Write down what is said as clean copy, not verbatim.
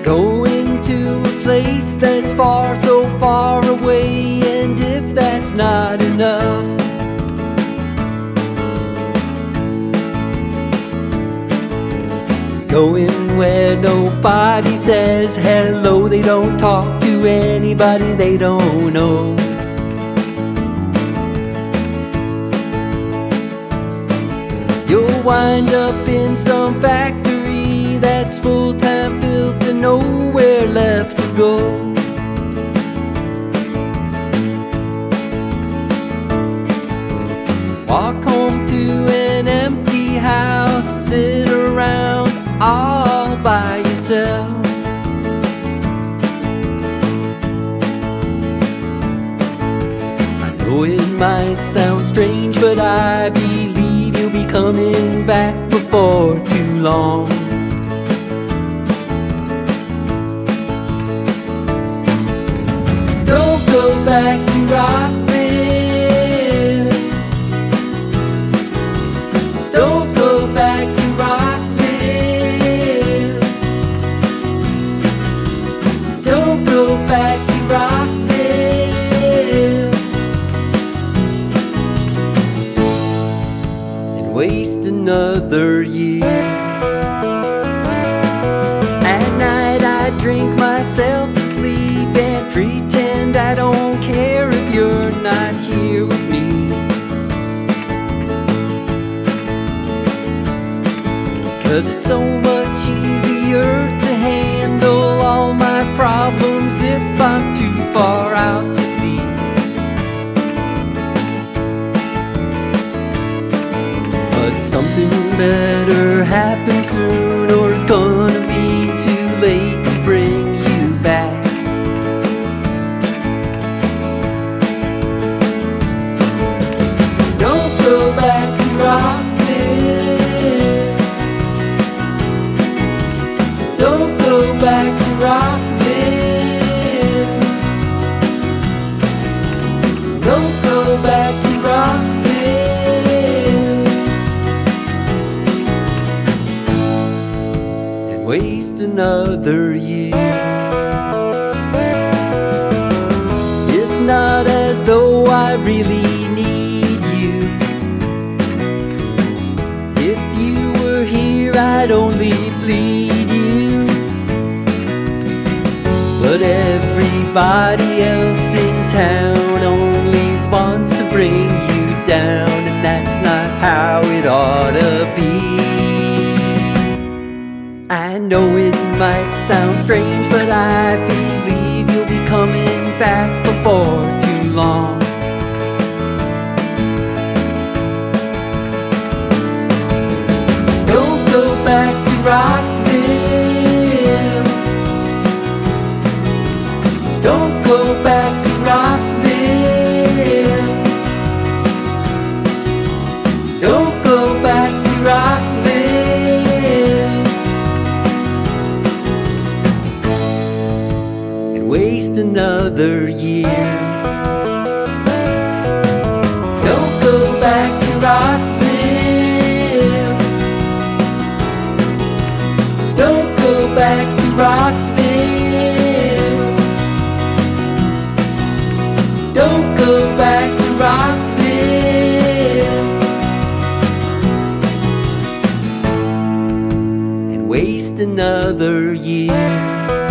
Going to a place that's far, so far away, and if that's not enough, going where nobody says hello, they don't talk to anybody they don't know. You'll wind up in some factory that's full-time filth and nowhere left to go. Walk home to an empty house, sit around all by yourself. I know it might sound strange, but I believe you'll be coming back before too long. Don't go back to Rockville. Don't go back to Rockville. Don't go back to Rockville and waste another year. At night I drink myself to sleep and pretend I don't care if you're not here with me. 'Cause it's so much easier to handle all my problems if I'm too far out to sea. But something better happen soon, or it's gonna be too late to bring you back. Don't go back to Rockville. Don't go back to Rockville. Don't go back to Rockville and waste another year. It's not as though I really need you. If you were here, I'd only plead you. But everybody else in town only wants to bring you down, and that's not how it ought to be. I know it might sound strange, but I believe you'll be coming back before too long. Don't go back to Rockville. Don't go back to Rockville. Don't go back to Rockville and waste another year. Don't go back to Rockville. Don't go back to Rockville. Don't go back to Rockville and waste another year.